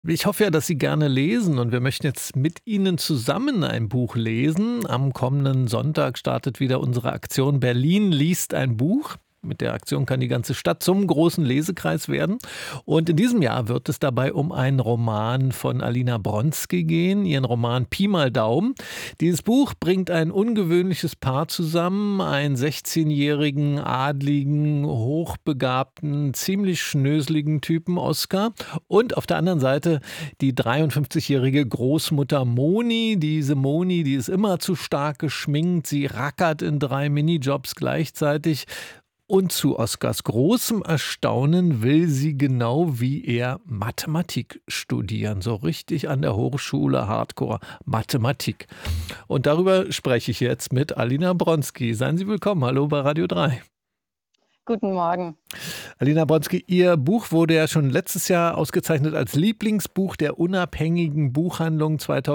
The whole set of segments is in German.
Ich hoffe ja, dass Sie gerne lesen und wir möchten jetzt mit Ihnen zusammen ein Buch lesen. Am kommenden Sonntag startet wieder unsere Aktion Berlin liest ein Buch. Mit der Aktion kann die ganze Stadt zum großen Lesekreis werden. Und in diesem Jahr wird es dabei um einen Roman von Alina Bronski gehen, ihren Roman Pi mal Daumen. Dieses Buch bringt ein ungewöhnliches Paar zusammen, einen 16-jährigen, adligen, hochbegabten, ziemlich schnöseligen Typen Oskar und auf der anderen Seite die 53-jährige Großmutter Moni. Diese Moni, die ist immer zu stark geschminkt, sie rackert in 3 Minijobs gleichzeitig. Und zu Oskars großem Erstaunen will sie genau wie er Mathematik studieren. So richtig an der Hochschule Hardcore Mathematik. Und darüber spreche ich jetzt mit Alina Bronski. Seien Sie willkommen. Hallo bei Radio 3. Guten Morgen. Alina Bronski, Ihr Buch wurde ja schon letztes Jahr ausgezeichnet als Lieblingsbuch der unabhängigen Buchhandlung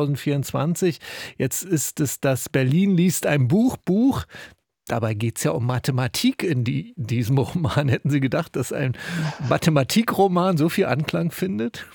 2024. Jetzt ist es das Berlin liest ein Buch. Dabei geht es ja um Mathematik in diesem Roman. Hätten Sie gedacht, dass ein Mathematikroman so viel Anklang findet?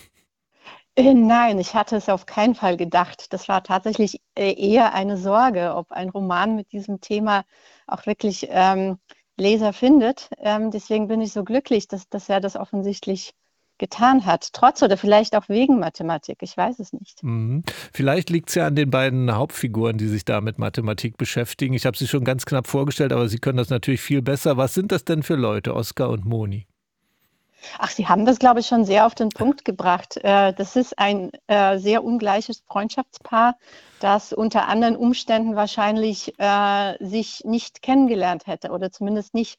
Nein, ich hatte es auf keinen Fall gedacht. Das war tatsächlich eher eine Sorge, ob ein Roman mit diesem Thema auch wirklich Leser findet. Deswegen bin ich so glücklich, dass er das offensichtlich getan hat. Trotz oder vielleicht auch wegen Mathematik. Ich weiß es nicht. Mhm. Vielleicht liegt es ja an den beiden Hauptfiguren, die sich da mit Mathematik beschäftigen. Ich habe sie schon ganz knapp vorgestellt, aber Sie können das natürlich viel besser. Was sind das denn für Leute, Oskar und Moni? Ach, Sie haben das, glaube ich, schon sehr auf den Punkt gebracht. Das ist ein sehr ungleiches Freundschaftspaar, das unter anderen Umständen wahrscheinlich sich nicht kennengelernt hätte oder zumindest nicht.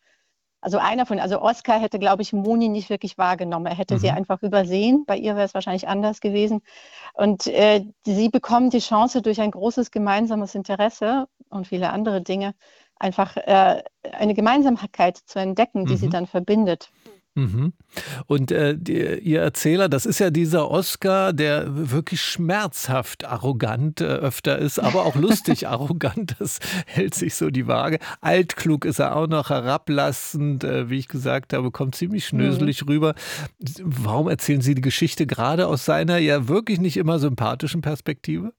Also Oskar hätte, glaube ich, Moni nicht wirklich wahrgenommen. Er hätte sie Mhm. einfach übersehen. Bei ihr wäre es wahrscheinlich anders gewesen. Und sie bekommen die Chance durch ein großes gemeinsames Interesse und viele andere Dinge, einfach eine Gemeinsamkeit zu entdecken, die sie Mhm. dann verbindet. Mhm. Und Ihr Erzähler, das ist ja dieser Oskar, der wirklich schmerzhaft arrogant öfter ist, aber auch lustig arrogant, das hält sich so die Waage. Altklug ist er auch noch, herablassend, wie ich gesagt habe, kommt ziemlich Mhm. schnöselig rüber. Warum erzählen Sie die Geschichte gerade aus seiner ja wirklich nicht immer sympathischen Perspektive?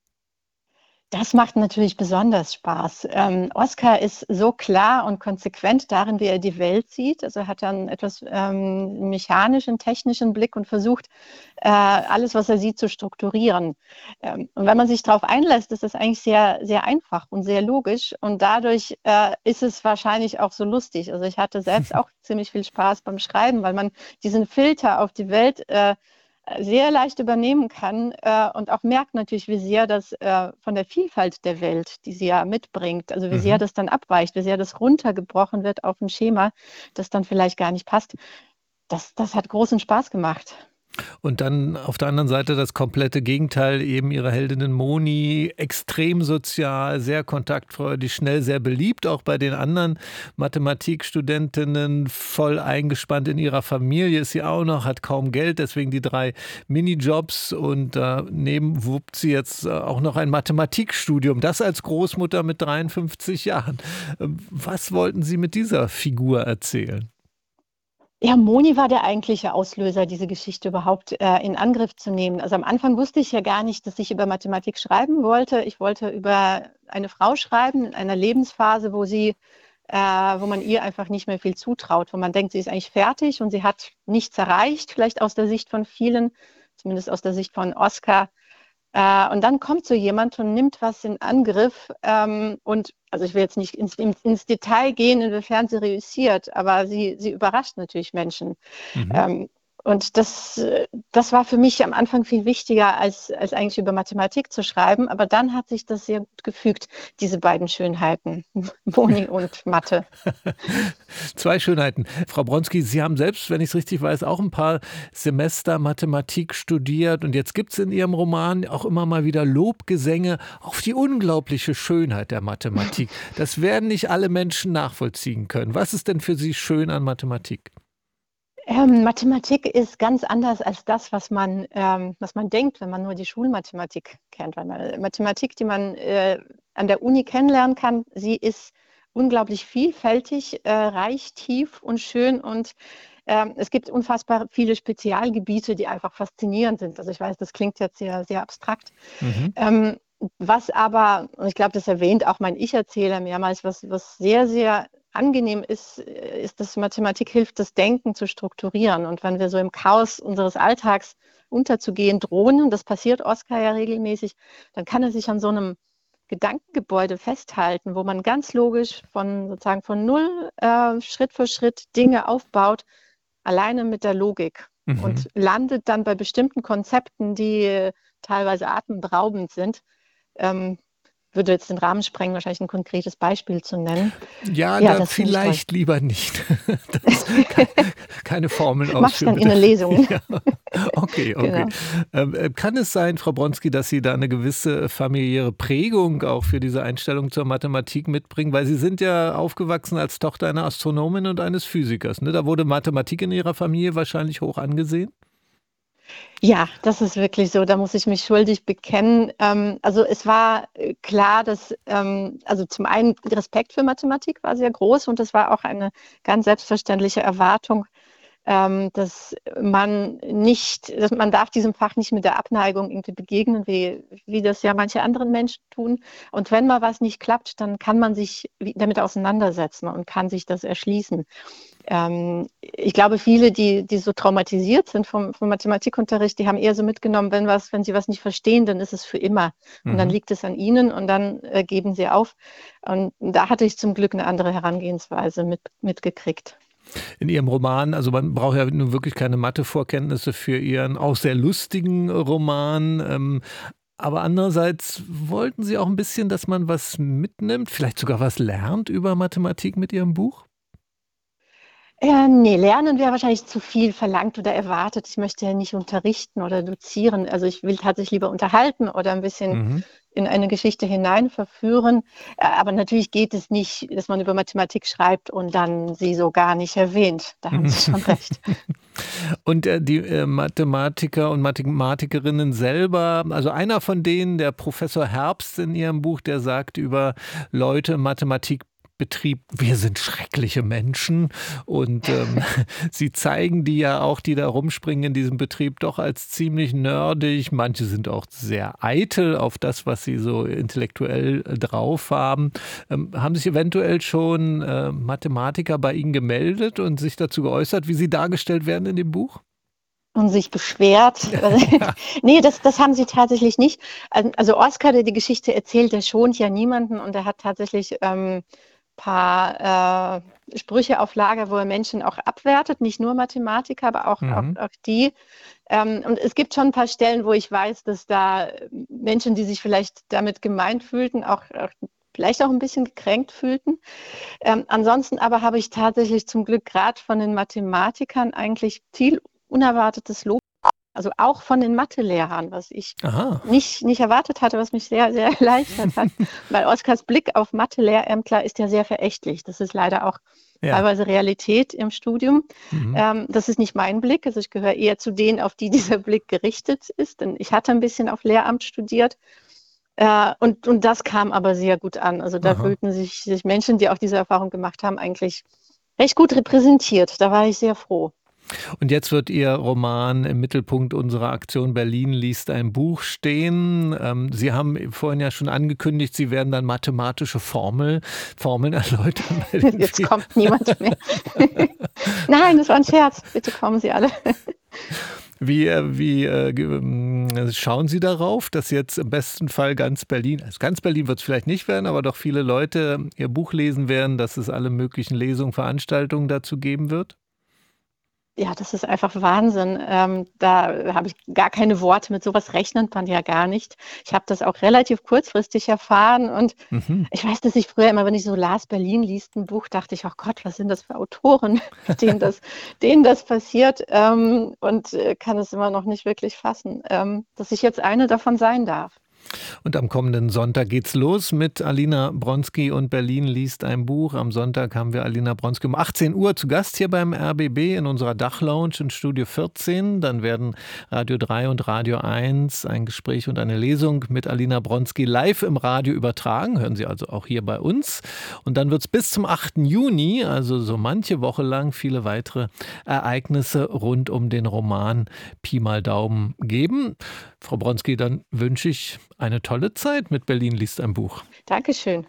Das macht natürlich besonders Spaß. Oskar ist so klar und konsequent darin, wie er die Welt sieht. Also er hat dann etwas mechanischen, technischen Blick und versucht, alles, was er sieht, zu strukturieren. Und wenn man sich darauf einlässt, ist das eigentlich sehr, sehr einfach und sehr logisch. Und dadurch ist es wahrscheinlich auch so lustig. Also ich hatte selbst auch ziemlich viel Spaß beim Schreiben, weil man diesen Filter auf die Welt sehr leicht übernehmen kann und auch merkt natürlich, wie sehr das von der Vielfalt der Welt, die sie ja mitbringt, also wie sehr Mhm. das dann abweicht, wie sehr das runtergebrochen wird auf ein Schema, das dann vielleicht gar nicht passt. Das hat großen Spaß gemacht. Und dann auf der anderen Seite das komplette Gegenteil, eben ihre Heldinnen Moni, extrem sozial, sehr kontaktfreudig, schnell sehr beliebt, auch bei den anderen Mathematikstudentinnen, voll eingespannt in ihrer Familie ist sie auch noch, hat kaum Geld, deswegen die 3 Minijobs und daneben wuppt sie jetzt auch noch ein Mathematikstudium, das als Großmutter mit 53 Jahren. Was wollten Sie mit dieser Figur erzählen? Ja, Moni war der eigentliche Auslöser, diese Geschichte überhaupt in Angriff zu nehmen. Also am Anfang wusste ich ja gar nicht, dass ich über Mathematik schreiben wollte. Ich wollte über eine Frau schreiben in einer Lebensphase, wo man ihr einfach nicht mehr viel zutraut, wo man denkt, sie ist eigentlich fertig und sie hat nichts erreicht, vielleicht aus der Sicht von vielen, zumindest aus der Sicht von Oskar. Und dann kommt so jemand und nimmt was in Angriff. Und also ich will jetzt nicht ins Detail gehen, inwiefern sie reüssiert, aber sie überrascht natürlich Menschen. Mhm. Ähm, und das war für mich am Anfang viel wichtiger, als eigentlich über Mathematik zu schreiben. Aber dann hat sich das sehr gut gefügt, diese beiden Schönheiten, Boni und Mathe. 2 Schönheiten. Frau Bronski, Sie haben selbst, wenn ich es richtig weiß, auch ein paar Semester Mathematik studiert und jetzt gibt es in Ihrem Roman auch immer mal wieder Lobgesänge auf die unglaubliche Schönheit der Mathematik. Das werden nicht alle Menschen nachvollziehen können. Was ist denn für Sie schön an Mathematik? Mathematik ist ganz anders als das, was man denkt, wenn man nur die Schulmathematik kennt. Weil Mathematik, die man an der Uni kennenlernen kann, sie ist unglaublich vielfältig, reich, tief und schön und Es gibt unfassbar viele Spezialgebiete, die einfach faszinierend sind. Also ich weiß, das klingt jetzt sehr, sehr abstrakt. Mhm. Was aber, und ich glaube, das erwähnt auch mein Ich-Erzähler mehrmals, was sehr, sehr angenehm ist, dass Mathematik hilft, das Denken zu strukturieren. Und wenn wir so im Chaos unseres Alltags unterzugehen drohen, und das passiert Oskar ja regelmäßig, dann kann er sich an so einem Gedankengebäude festhalten, wo man ganz logisch von null Schritt für Schritt Dinge aufbaut, alleine mit der Logik Mhm. und landet dann bei bestimmten Konzepten, die teilweise atemberaubend sind. Ähm, Würde jetzt den Rahmen sprengen, wahrscheinlich ein konkretes Beispiel zu nennen. Ja, Ja, da das finde ich toll. vielleicht lieber nicht. Das, keine Formeln Mach's ausführen, dann in bitte. den Lesungen. Ja, okay, okay. Genau. Kann es sein, Frau Bronski, dass Sie da eine gewisse familiäre Prägung auch für diese Einstellung zur Mathematik mitbringen? Weil Sie sind ja aufgewachsen als Tochter einer Astronomin und eines Physikers. Ne? Da wurde Mathematik in Ihrer Familie wahrscheinlich hoch angesehen. Ja, das ist wirklich so. Da muss ich mich schuldig bekennen. Also es war klar, dass also zum einen Respekt für Mathematik war sehr groß und es war auch eine ganz selbstverständliche Erwartung, dass man darf diesem Fach nicht mit der Abneigung irgendwie begegnen, wie das ja manche anderen Menschen tun. Und wenn mal was nicht klappt, dann kann man sich damit auseinandersetzen und kann sich das erschließen. Ich glaube, viele, die so traumatisiert sind vom Mathematikunterricht, die haben eher so mitgenommen, wenn sie was nicht verstehen, dann ist es für immer. Und dann Mhm. liegt es an ihnen und dann geben sie auf. Und da hatte ich zum Glück eine andere Herangehensweise mitgekriegt. In Ihrem Roman, also man braucht ja nun wirklich keine Mathe-Vorkenntnisse für Ihren auch sehr lustigen Roman. Aber andererseits wollten Sie auch ein bisschen, dass man was mitnimmt, vielleicht sogar was lernt über Mathematik mit Ihrem Buch? Nee, lernen wäre wahrscheinlich zu viel verlangt oder erwartet. Ich möchte ja nicht unterrichten oder dozieren. Also ich will tatsächlich lieber unterhalten oder ein bisschen Mhm. in eine Geschichte hinein verführen. Aber natürlich geht es nicht, dass man über Mathematik schreibt und dann sie so gar nicht erwähnt. Da haben Mhm. Sie schon recht. Und die Mathematiker und Mathematikerinnen selber, also einer von denen, der Professor Herbst in ihrem Buch, der sagt über Leute im Mathematikbetrieb, wir sind schreckliche Menschen und sie zeigen die ja auch, die da rumspringen in diesem Betrieb, doch als ziemlich nerdig. Manche sind auch sehr eitel auf das, was sie so intellektuell drauf haben. Haben sich eventuell schon Mathematiker bei Ihnen gemeldet und sich dazu geäußert, wie sie dargestellt werden in dem Buch? Und sich beschwert. Ja. Nee, das haben sie tatsächlich nicht. Also Oskar, der die Geschichte erzählt, der schont ja niemanden und er hat tatsächlich paar Sprüche auf Lager, wo er Menschen auch abwertet, nicht nur Mathematiker, aber Mhm. auch die. Und es gibt schon ein paar Stellen, wo ich weiß, dass da Menschen, die sich vielleicht damit gemeint fühlten, auch vielleicht auch ein bisschen gekränkt fühlten. Ansonsten aber habe ich tatsächlich zum Glück gerade von den Mathematikern eigentlich viel unerwartetes Lob, also auch von den Mathelehrern, was ich Aha. nicht erwartet hatte, was mich sehr, sehr erleichtert hat. Weil Oskars Blick auf Mathe-Lehrämtler ist ja sehr verächtlich. Das ist leider auch Ja. teilweise Realität im Studium. Mhm. Das ist nicht mein Blick. Also ich gehöre eher zu denen, auf die dieser Blick gerichtet ist. Denn ich hatte ein bisschen auf Lehramt studiert. Und das kam aber sehr gut an. Also da Aha. fühlten sich Menschen, die auch diese Erfahrung gemacht haben, eigentlich recht gut repräsentiert. Da war ich sehr froh. Und jetzt wird Ihr Roman im Mittelpunkt unserer Aktion Berlin liest ein Buch stehen. Sie haben vorhin ja schon angekündigt, Sie werden dann mathematische Formeln erläutern bei den Jetzt vielen. kommt niemand mehr. Nein, das war ein Scherz. Bitte kommen Sie alle. Schauen Sie darauf, dass jetzt im besten Fall also ganz Berlin wird es vielleicht nicht werden, aber doch viele Leute Ihr Buch lesen werden, dass es alle möglichen Lesungen, Veranstaltungen dazu geben wird? Ja, das ist einfach Wahnsinn. Da habe ich gar keine Worte. Mit sowas rechnet man ja gar nicht. Ich habe das auch relativ kurzfristig erfahren und Mhm. ich weiß, dass ich früher immer, wenn ich so las, Berlin liest ein Buch, dachte ich, oh Gott, was sind das für Autoren, denen das passiert, und kann es immer noch nicht wirklich fassen, dass ich jetzt eine davon sein darf. Und am kommenden Sonntag geht's los mit Alina Bronski und Berlin liest ein Buch. Am Sonntag haben wir Alina Bronski um 18 Uhr zu Gast hier beim RBB in unserer Dachlounge in Studio 14. Dann werden Radio 3 und Radio 1 ein Gespräch und eine Lesung mit Alina Bronski live im Radio übertragen. Hören Sie also auch hier bei uns. Und dann wird es bis zum 8. Juni, also so manche Woche lang, viele weitere Ereignisse rund um den Roman Pi mal Daumen geben. Frau Bronski, dann wünsche ich eine tolle Zeit mit Berlin liest ein Buch. Dankeschön.